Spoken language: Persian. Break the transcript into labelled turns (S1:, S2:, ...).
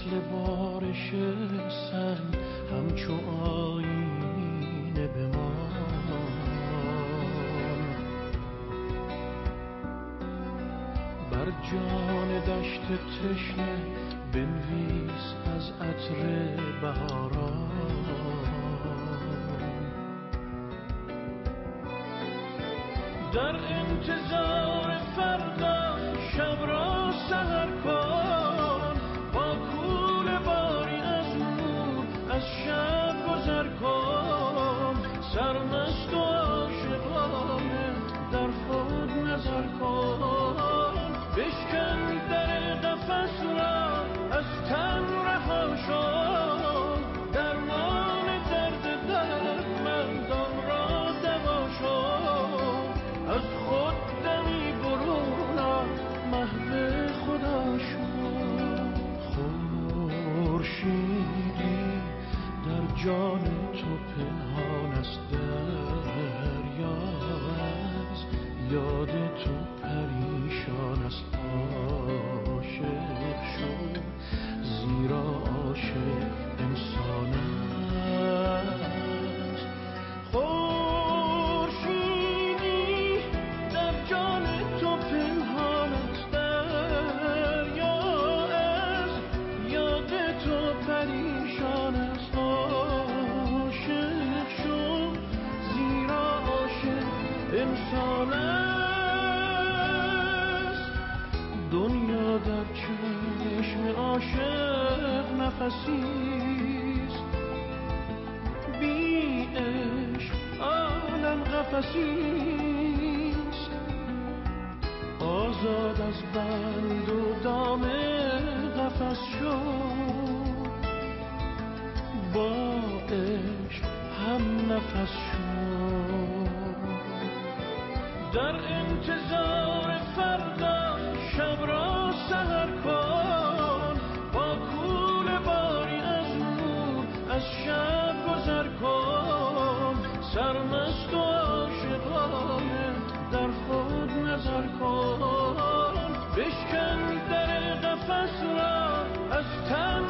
S1: مثل بارش سنگ همچو آینه بمان، بر جان دشت تشنه بنویس از عطر بهاران. در انتظار فردا شب را سحر کن، با کوله باری از نور از شب گذر کن. سرمست و عاشقانه در خود نظر کن، بشکن در قفس را از تن رها شو. درمان درد دردمندان را دوا شو، از خود دمی برون محو خدا شو. خورشیدی در جان تو پنهان است، دریا از یاد تو پریشان است. عاشق شو زیرا عاشق انسان است. خورشیدی در جان تو پنهان است، دریا از یاد تو پریشان است. عاشق شو زیرا عاشق انسان است. دنیا در چشم عاشق نفسیست، بی عشق عالم قفسیست. آزاد از بند و دام قفس شو، با عشق هم نفس شو. در انتظار فردا شب را سحر کن، با کوله باری از نور از شب گذر کن. سرمست و عاشقانه در خود نظر کن، بشکن در قفس را از تن